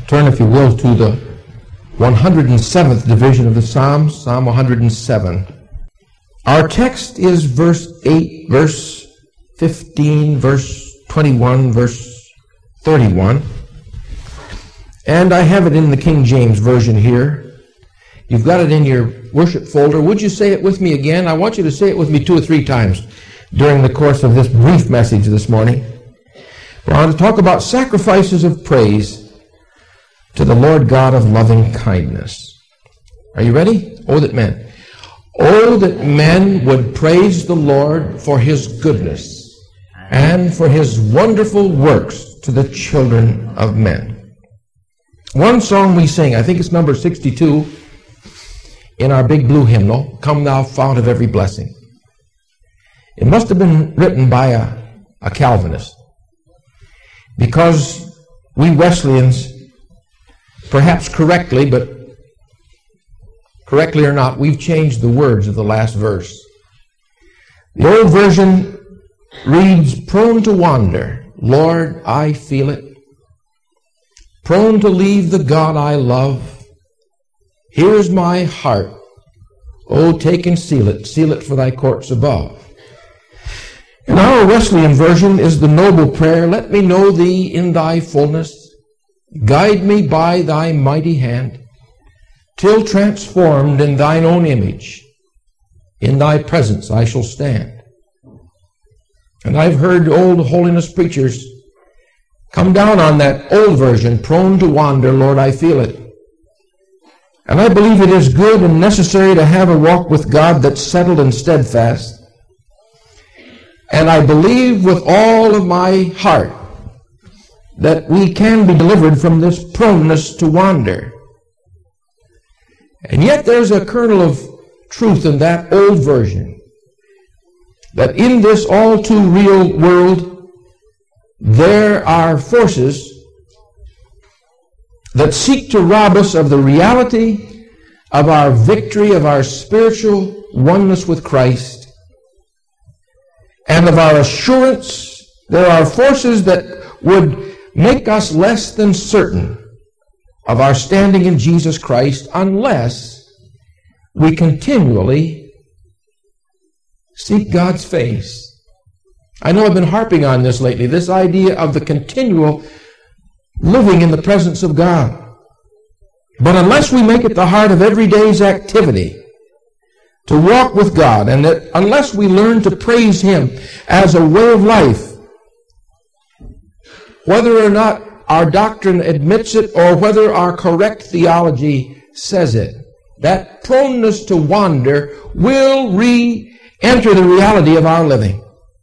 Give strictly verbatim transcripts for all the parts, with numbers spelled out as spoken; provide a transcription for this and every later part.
Turn, if you will, to the one hundred seventh division of the Psalms, Psalm one hundred seven. Our text is verse eight, verse fifteen, verse twenty-one, verse thirty-one. And I have it in the King James Version here. You've got it in your worship folder. Would you say it with me again? I want you to say it with me two or three times during the course of this brief message this morning. We're going to talk about sacrifices of praise to the Lord God of loving kindness. Are you ready? Oh, that men. Oh, that men would praise the Lord for his goodness and for his wonderful works to the children of men. One song we sing, I think it's number sixty-two in our big blue hymnal, Come Thou Fount of Every Blessing. It must have been written by a, a Calvinist, because we Wesleyans, perhaps correctly, but correctly or not, we've changed the words of the last verse. The old version reads, prone to wander, Lord, I feel it. Prone to leave the God I love. Here's my heart. Oh, take and seal it. Seal it for thy courts above. And our Wesleyan version is the noble prayer, let me know thee in thy fullness. Guide me by thy mighty hand, till transformed in thine own image, in thy presence I shall stand. And I've heard old holiness preachers come down on that old version, prone to wander, Lord, I feel it. And I believe it is good and necessary to have a walk with God that's settled and steadfast. And I believe with all of my heart that we can be delivered from this proneness to wander. And yet there's a kernel of truth in that old version, that in this all too real world, there are forces that seek to rob us of the reality of our victory, of our spiritual oneness with Christ, and of our assurance. There are forces that would make us less than certain of our standing in Jesus Christ unless we continually seek God's face. I know I've been harping on this lately, this idea of the continual living in the presence of God. But unless we make it the heart of every day's activity to walk with God, and that unless we learn to praise him as a way of life, whether or not our doctrine admits it or whether our correct theology says it, that proneness to wander will re-enter the reality of our living.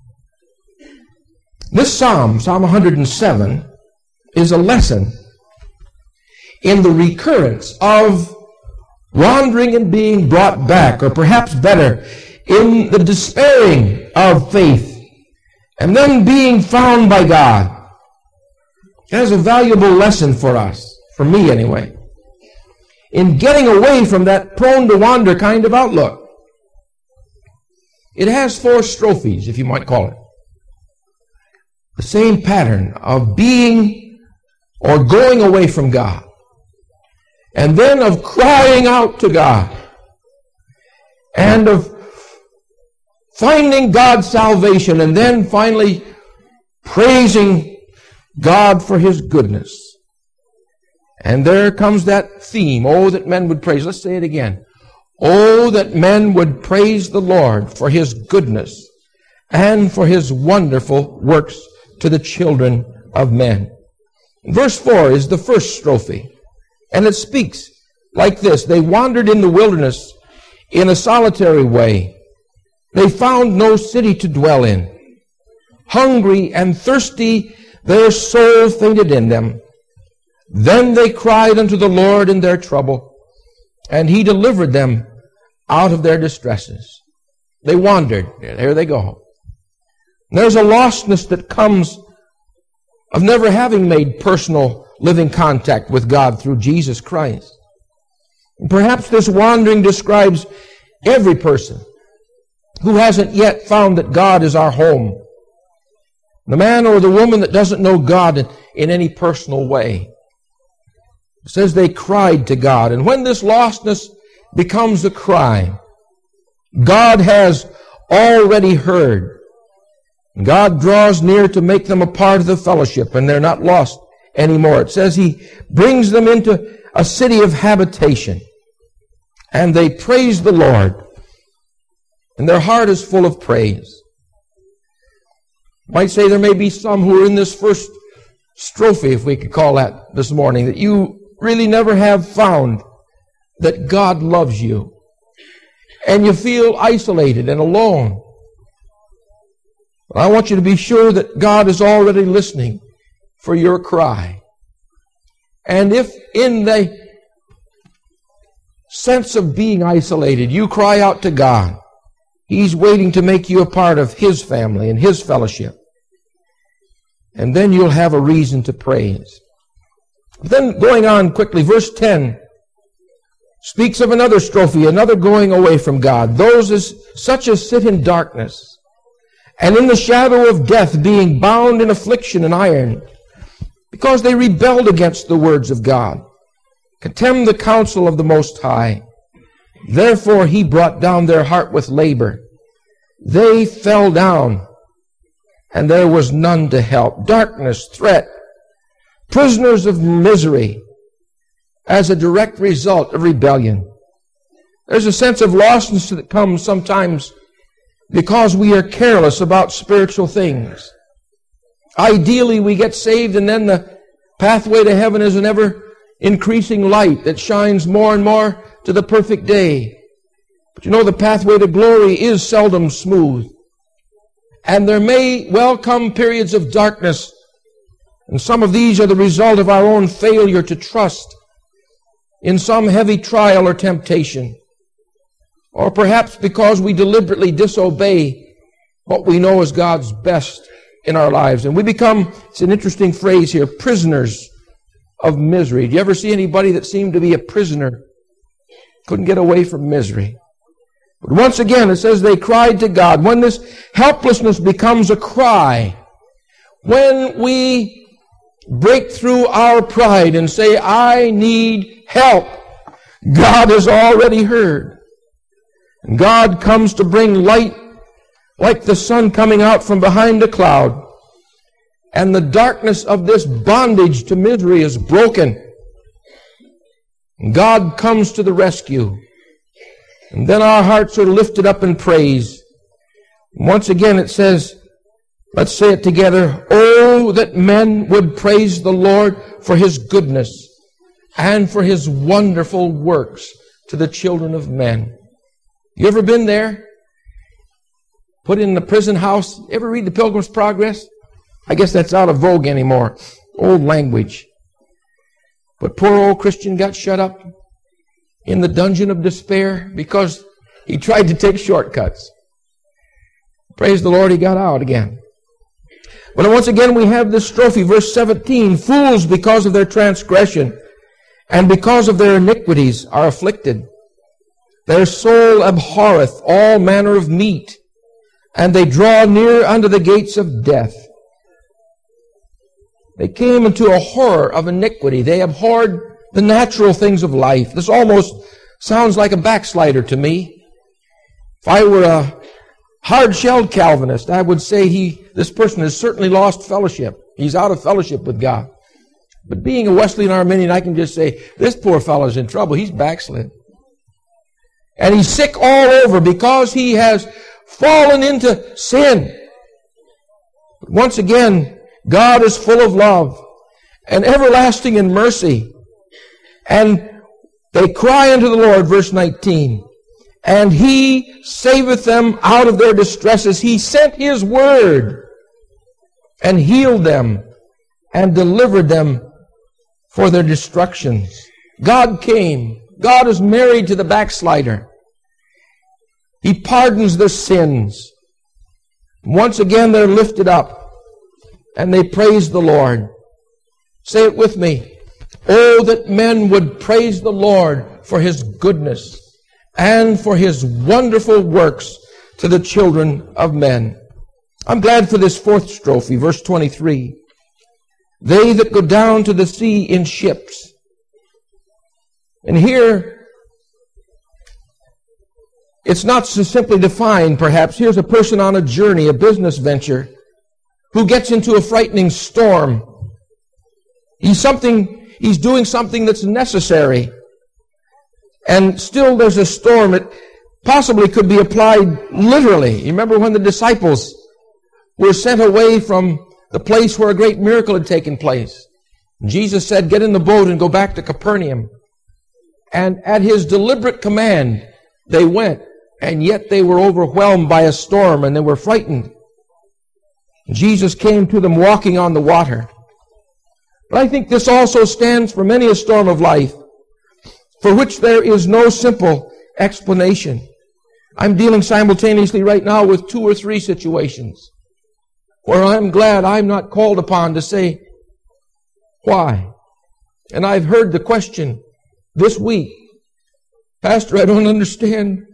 This psalm, Psalm one hundred seven, is a lesson in the recurrence of wandering and being brought back, or perhaps better, in the despairing of faith and then being found by God. That is a valuable lesson for us, for me anyway, in getting away from that prone to wander kind of outlook. It has four strophes, if you might call it. The same pattern of being or going away from God, and then of crying out to God, and of finding God's salvation, and then finally praising God for his goodness. And there comes that theme, oh, that men would praise. Let's say it again. Oh, that men would praise the Lord for his goodness and for his wonderful works to the children of men. Verse four is the first strophe, and it speaks like this. They wandered in the wilderness in a solitary way. They found no city to dwell in. Hungry and thirsty, their soul fainted in them. Then they cried unto the Lord in their trouble, and he delivered them out of their distresses. They wandered. There they go. There's a lostness that comes of never having made personal living contact with God through Jesus Christ. Perhaps this wandering describes every person who hasn't yet found that God is our home. The man or the woman that doesn't know God in, in any personal way. It says they cried to God. And when this lostness becomes a cry, God has already heard. God draws near to make them a part of the fellowship, and they're not lost anymore. It says He brings them into a city of habitation, and they praise the Lord, and their heart is full of praise. I might say there may be some who are in this first strophe, if we could call that this morning, that you really never have found that God loves you, and you feel isolated and alone. But I want you to be sure that God is already listening for your cry. And if in the sense of being isolated, you cry out to God, He's waiting to make you a part of His family and His fellowship. And then you'll have a reason to praise. Then going on quickly, verse ten speaks of another strophe, another going away from God. Those as, such as sit in darkness, and in the shadow of death, being bound in affliction and iron, because they rebelled against the words of God, contemned the counsel of the Most High. Therefore He brought down their heart with labor. They fell down, and there was none to help. Darkness, threat, prisoners of misery, as a direct result of rebellion. There's a sense of lostness that comes sometimes because we are careless about spiritual things. Ideally, we get saved, and then the pathway to heaven is an ever-increasing light that shines more and more to the perfect day. But you know, the pathway to glory is seldom smooth. And there may well come periods of darkness, and some of these are the result of our own failure to trust in some heavy trial or temptation. Or perhaps because we deliberately disobey what we know is God's best in our lives. And we become, it's an interesting phrase here, prisoners of misery. Do you ever see anybody that seemed to be a prisoner? Couldn't get away from misery. But once again, it says they cried to God. When this helplessness becomes a cry, when we break through our pride and say, I need help, God has already heard. And God comes to bring light like the sun coming out from behind a cloud. And the darkness of this bondage to misery is broken. And God comes to the rescue. And then our hearts are lifted up in praise. And once again it says, let's say it together, oh, that men would praise the Lord for His goodness and for His wonderful works to the children of men. You ever been there? Put in the prison house? Ever read the Pilgrim's Progress? I guess that's out of vogue anymore. Old language. But poor old Christian got shut up in the dungeon of despair because he tried to take shortcuts. Praise the Lord, he got out again. But once again we have this strophe, verse seventeen. Fools because of their transgression and because of their iniquities are afflicted. Their soul abhorreth all manner of meat, and they draw near unto the gates of death. They came into a horror of iniquity. They abhorred the natural things of life. This almost sounds like a backslider to me. If I were a hard-shelled Calvinist, I would say he, this person has certainly lost fellowship. He's out of fellowship with God. But being a Wesleyan Arminian, I can just say, this poor fellow's in trouble. He's backslid. And he's sick all over because he has fallen into sin. But once again, God is full of love and everlasting in mercy. And they cry unto the Lord, verse nineteen, and He saveth them out of their distresses. He sent His word and healed them and delivered them for their destructions. God came. God is married to the backslider. He pardons their sins. Once again, they're lifted up and they praise the Lord. Say it with me. Oh, that men would praise the Lord for His goodness and for His wonderful works to the children of men. I'm glad for this fourth strophe, verse twenty-three. They that go down to the sea in ships And here, it's not so simply defined, perhaps. Here's a person on a journey, a business venture, who gets into a frightening storm. He's something, he's doing something that's necessary. And still there's a storm. It possibly could be applied literally. You remember when the disciples were sent away from the place where a great miracle had taken place. Jesus said, get in the boat and go back to Capernaum. And at his deliberate command, they went. And yet they were overwhelmed by a storm and they were frightened. Jesus came to them walking on the water. But I think this also stands for many a storm of life, for which there is no simple explanation. I'm dealing simultaneously right now with two or three situations where I'm glad I'm not called upon to say, why? And I've heard the question this week, Pastor, I don't understand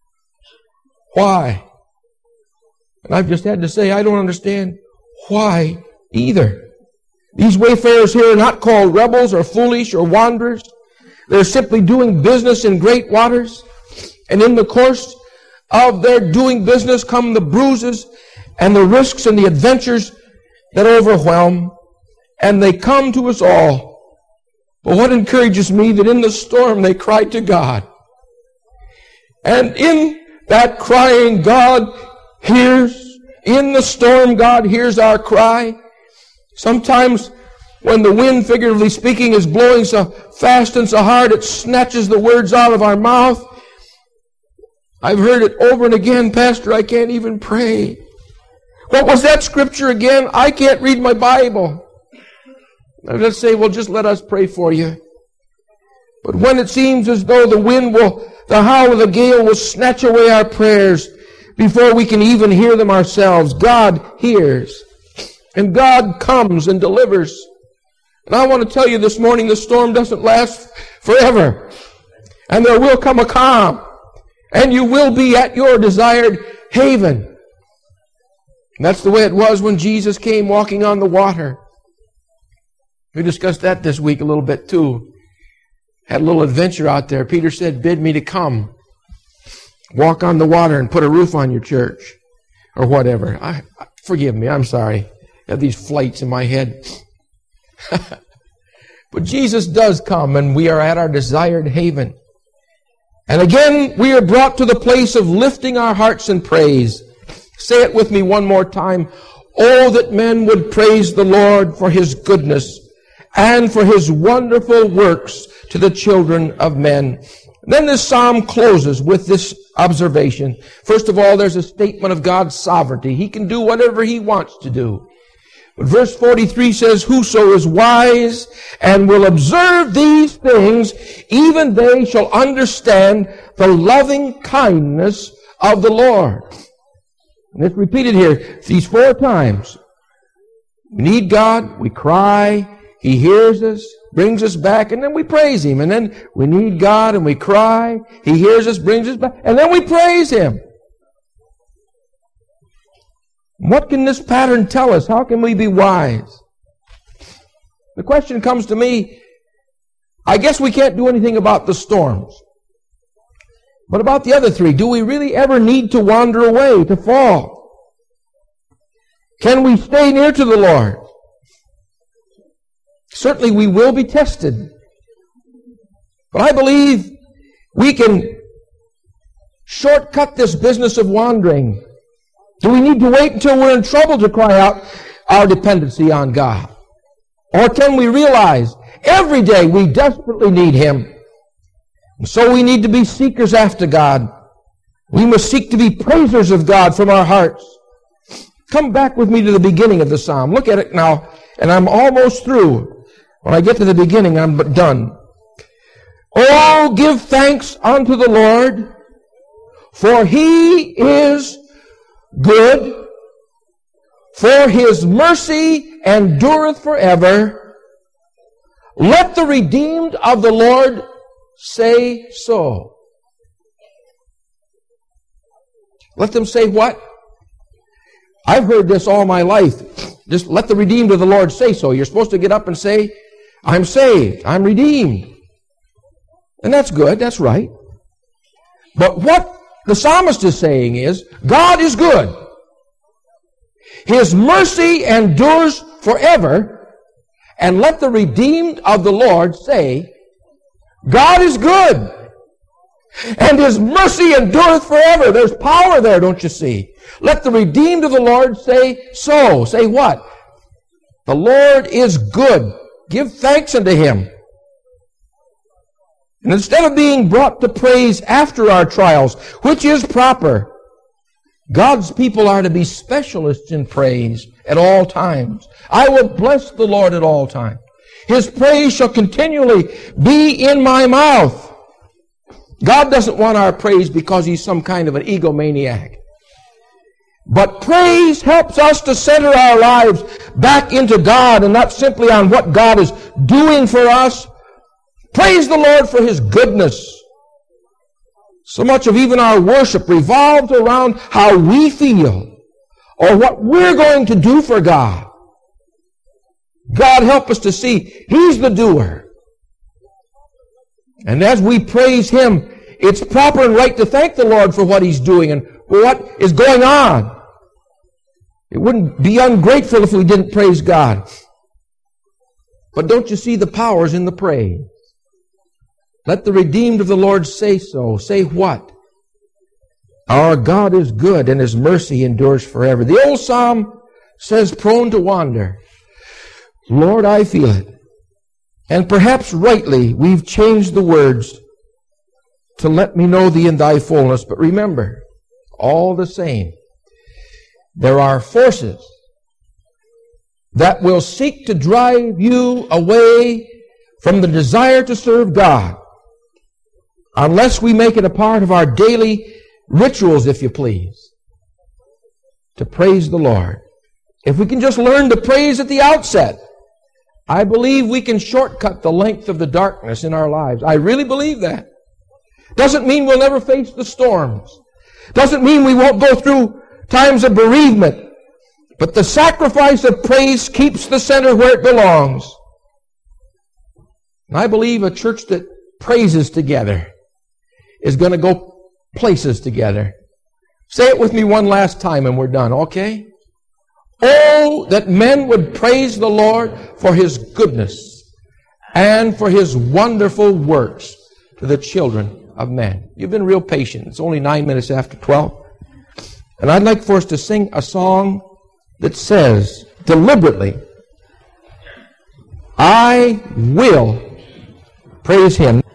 why. And I've just had to say, I don't understand why either. These wayfarers here are not called rebels or foolish or wanderers. They're simply doing business in great waters. And in the course of their doing business come the bruises and the risks and the adventures that overwhelm. And they come to us all. But what encourages me that in the storm they cried to God. And in that crying, God hears. In the storm, God hears our cry. Sometimes when the wind, figuratively speaking, is blowing so fast and so hard it snatches the words out of our mouth. I've heard it over and again, Pastor, I can't even pray. What was that scripture again? I can't read my Bible. Now let's say, well, just let us pray for you. But when it seems as though the wind will, the howl of the gale will snatch away our prayers before we can even hear them ourselves, God hears. And God comes and delivers. And I want to tell you this morning, the storm doesn't last forever. And there will come a calm. And you will be at your desired haven. And that's the way it was when Jesus came walking on the water. We discussed that this week a little bit too. Had a little adventure out there. Peter said, bid me to come. Walk on the water and put a roof on your church. Or whatever. I, forgive me, I'm sorry. I have these flights in my head. But Jesus does come and we are at our desired haven. And again, we are brought to the place of lifting our hearts in praise. Say it with me one more time. Oh, that men would praise the Lord for His goodness and for His wonderful works to the children of men. Then this psalm closes with this observation. First of all, there's a statement of God's sovereignty. He can do whatever He wants to do. But verse forty-three says, whoso is wise and will observe these things, even they shall understand the loving kindness of the Lord. And it's repeated here these four times. We need God, we cry, He hears us, brings us back, and then we praise Him. And then we need God and we cry, He hears us, brings us back, and then we praise Him. What can this pattern tell us? How can we be wise? The question comes to me, I guess we can't do anything about the storms. But about the other three, do we really ever need to wander away, to fall? Can we stay near to the Lord? Certainly we will be tested. But I believe we can shortcut this business of wandering. Do we need to wait until we're in trouble to cry out our dependency on God? Or can we realize every day we desperately need Him? And so we need to be seekers after God. We must seek to be praisers of God from our hearts. Come back with me to the beginning of the psalm. Look at it now, and I'm almost through. When I get to the beginning, I'm done. Oh, give thanks unto the Lord, for He is good, for His mercy endureth forever. Let the redeemed of the Lord say so. Let them say what? I've heard this all my life. Just let the redeemed of the Lord say so. You're supposed to get up and say, I'm saved, I'm redeemed. And that's good, that's right. But what the psalmist is saying is, God is good. His mercy endures forever. And let the redeemed of the Lord say, God is good. And His mercy endureth forever. There's power there, don't you see? Let the redeemed of the Lord say so. Say what? The Lord is good. Give thanks unto Him. And instead of being brought to praise after our trials, which is proper, God's people are to be specialists in praise at all times. I will bless the Lord at all times. His praise shall continually be in my mouth. God doesn't want our praise because He's some kind of an egomaniac. But praise helps us to center our lives back into God and not simply on what God is doing for us. Praise the Lord for His goodness. So much of even our worship revolves around how we feel or what we're going to do for God. God help us to see He's the doer. And as we praise Him, it's proper and right to thank the Lord for what He's doing and for what is going on. It wouldn't be ungrateful if we didn't praise God. But don't you see the powers in the praise? Let the redeemed of the Lord say so. Say what? Our God is good and His mercy endures forever. The old psalm says, prone to wander. Lord, I feel it. And perhaps rightly we've changed the words to let me know Thee in Thy fullness. But remember, all the same, there are forces that will seek to drive you away from the desire to serve God unless we make it a part of our daily rituals, if you please, to praise the Lord. If we can just learn to praise at the outset, I believe we can shortcut the length of the darkness in our lives. I really believe that. Doesn't mean we'll never face the storms. Doesn't mean we won't go through times of bereavement. But the sacrifice of praise keeps the center where it belongs. And I believe a church that praises together is going to go places together. Say it with me one last time and we're done, okay? Oh, that men would praise the Lord for His goodness and for His wonderful works to the children of men. You've been real patient. It's only nine minutes after twelve. And I'd like for us to sing a song that says, deliberately, I will praise Him.